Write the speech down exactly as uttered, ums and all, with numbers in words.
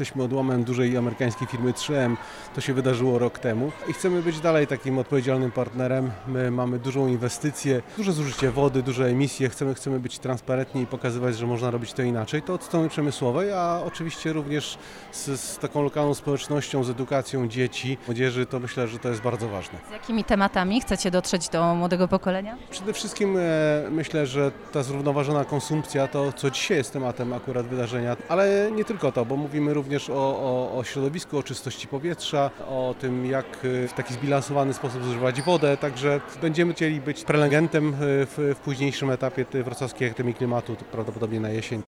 jesteśmy odłamem dużej amerykańskiej firmy trzy M. To się wydarzyło rok temu i chcemy być dalej takim odpowiedzialnym partnerem. My mamy dużą inwestycję, duże zużycie wody, duże emisje. Chcemy, chcemy być transparentni i pokazywać, że można robić to inaczej. To od strony przemysłowej, a oczywiście również z, z taką lokalną społecznością, z edukacją dzieci, młodzieży, to myślę, że to jest bardzo ważne. Z jakimi tematami chcecie dotrzeć do młodego pokolenia? Przede wszystkim e, myślę, że ta zrównoważona konsumpcja to, co dzisiaj jest tematem akurat wydarzenia, ale nie tylko to, bo mówimy również o, o, o środowisku, o czystości powietrza, o tym, jak w taki zbilansowany sposób zużywać wodę, także będziemy chcieli być prelegentem w, w późniejszym etapie Wrocławskiej Akademii Klimatu, prawdopodobnie na jesień.